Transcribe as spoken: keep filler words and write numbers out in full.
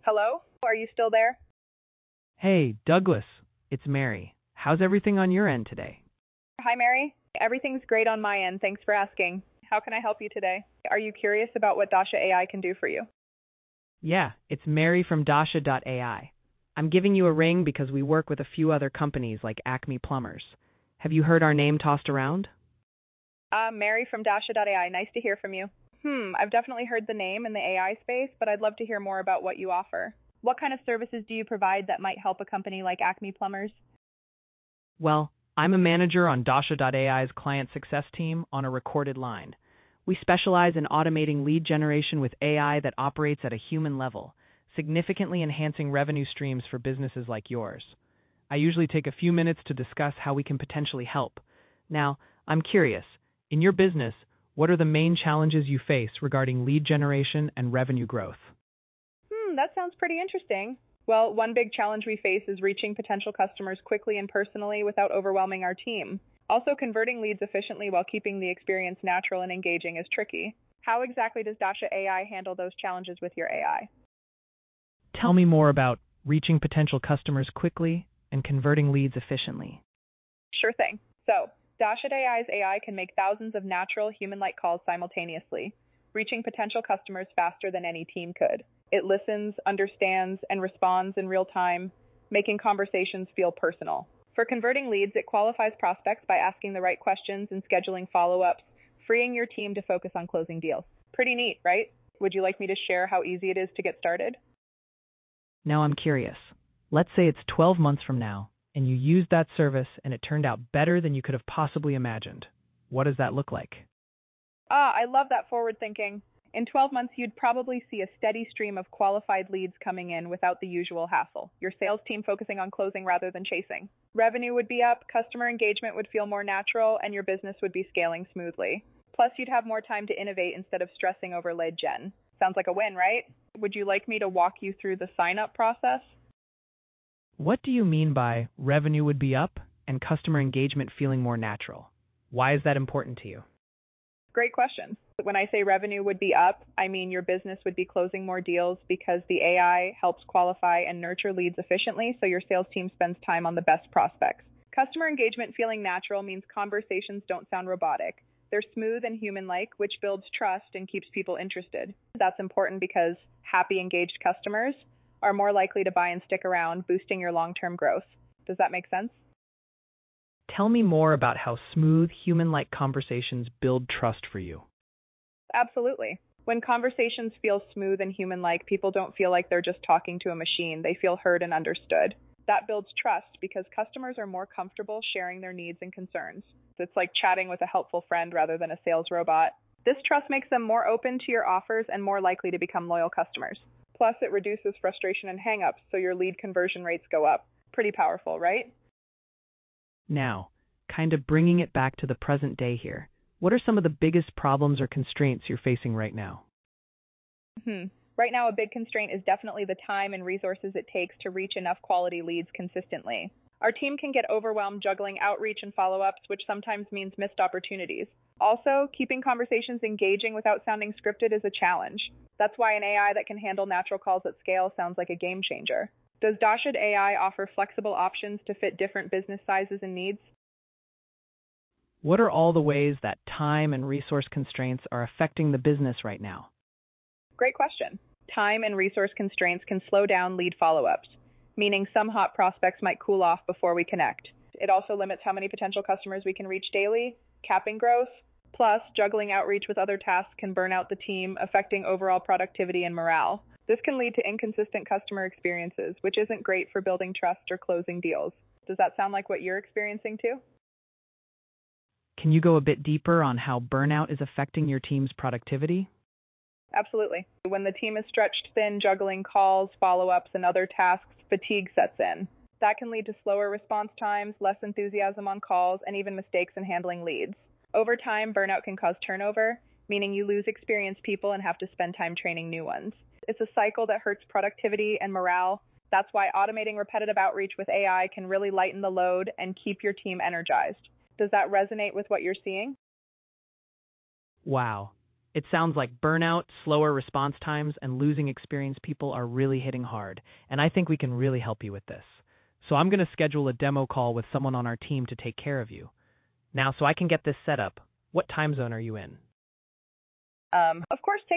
Hello? Are you still there? Hey, Douglas, it's Mary. How's everything on your end today? Hi, Mary. Everything's great on my end. Thanks for asking. How can I help you today? Are you curious about what Dasha A I can do for you? Yeah, it's Mary from Dasha dot A I. I'm giving you a ring because we work with a few other companies like Acme Plumbers. Have you heard our name tossed around? Uh, Mary from Dasha dot A I. Nice to hear from you. Hmm, I've definitely heard the name in the A I space, but I'd love to hear more about what you offer. What kind of services do you provide that might help a company like Acme Plumbers? Well, I'm a manager on Dasha dot A I's client success team on a recorded line. We specialize in automating lead generation with A I that operates at a human level, significantly enhancing revenue streams for businesses like yours. I usually take a few minutes to discuss how we can potentially help. Now, I'm curious, in your business, what are the main challenges you face regarding lead generation and revenue growth? Hmm, that sounds pretty interesting. Well, one big challenge we face is reaching potential customers quickly and personally without overwhelming our team. Also, converting leads efficiently while keeping the experience natural and engaging is tricky. How exactly does Dasha A I handle those challenges with your A I? Tell me more about reaching potential customers quickly and converting leads efficiently. Sure thing. So, Dasha A I's A I can make thousands of natural, human-like calls simultaneously, reaching potential customers faster than any team could. It listens, understands, and responds in real time, making conversations feel personal. For converting leads, it qualifies prospects by asking the right questions and scheduling follow-ups, freeing your team to focus on closing deals. Pretty neat, right? Would you like me to share how easy it is to get started? Now I'm curious. Let's say it's twelve months from now, and you used that service and it turned out better than you could have possibly imagined. What does that look like? Ah, I love that forward thinking. In twelve months, you'd probably see a steady stream of qualified leads coming in without the usual hassle. Your sales team focusing on closing rather than chasing. Revenue would be up, customer engagement would feel more natural, and your business would be scaling smoothly. Plus, you'd have more time to innovate instead of stressing over lead gen. Sounds like a win, right? Would you like me to walk you through the sign-up process? What do you mean by revenue would be up and customer engagement feeling more natural? Why is that important to you? Great question. When I say revenue would be up, I mean your business would be closing more deals because the A I helps qualify and nurture leads efficiently, so your sales team spends time on the best prospects. Customer engagement feeling natural means conversations don't sound robotic. They're smooth and human-like, which builds trust and keeps people interested. That's important because happy, engaged customers are more likely to buy and stick around, boosting your long-term growth. Does that make sense? Tell me more about how smooth, human-like conversations build trust for you. Absolutely. When conversations feel smooth and human-like, people don't feel like they're just talking to a machine. They feel heard and understood. That builds trust because customers are more comfortable sharing their needs and concerns. It's like chatting with a helpful friend rather than a sales robot. This trust makes them more open to your offers and more likely to become loyal customers. Plus, it reduces frustration and hang-ups, so your lead conversion rates go up. Pretty powerful, right? Now, kind of bringing it back to the present day here, what are some of the biggest problems or constraints you're facing right now? Hmm. Right now, a big constraint is definitely the time and resources it takes to reach enough quality leads consistently. Our team can get overwhelmed juggling outreach and follow-ups, which sometimes means missed opportunities. Also, keeping conversations engaging without sounding scripted is a challenge. That's why an A I that can handle natural calls at scale sounds like a game changer. Does Dasha A I offer flexible options to fit different business sizes and needs? What are all the ways that time and resource constraints are affecting the business right now? Great question. Time and resource constraints can slow down lead follow-ups, meaning some hot prospects might cool off before we connect. It also limits how many potential customers we can reach daily, capping growth. Plus, juggling outreach with other tasks can burn out the team, affecting overall productivity and morale. This can lead to inconsistent customer experiences, which isn't great for building trust or closing deals. Does that sound like what you're experiencing too? Can you go a bit deeper on how burnout is affecting your team's productivity? Absolutely. When the team is stretched thin juggling calls, follow-ups, and other tasks, fatigue sets in. That can lead to slower response times, less enthusiasm on calls, and even mistakes in handling leads. Over time, burnout can cause turnover, meaning you lose experienced people and have to spend time training new ones. It's a cycle that hurts productivity and morale. That's why automating repetitive outreach with A I can really lighten the load and keep your team energized. Does that resonate with what you're seeing? Wow, It sounds like burnout, slower response times, and losing experienced people are really hitting hard, and I think we can really help you with this. So I'm going to schedule a demo call with someone on our team to take care of you. Now, so I can get this set up, what time zone are you in? Um, of course, take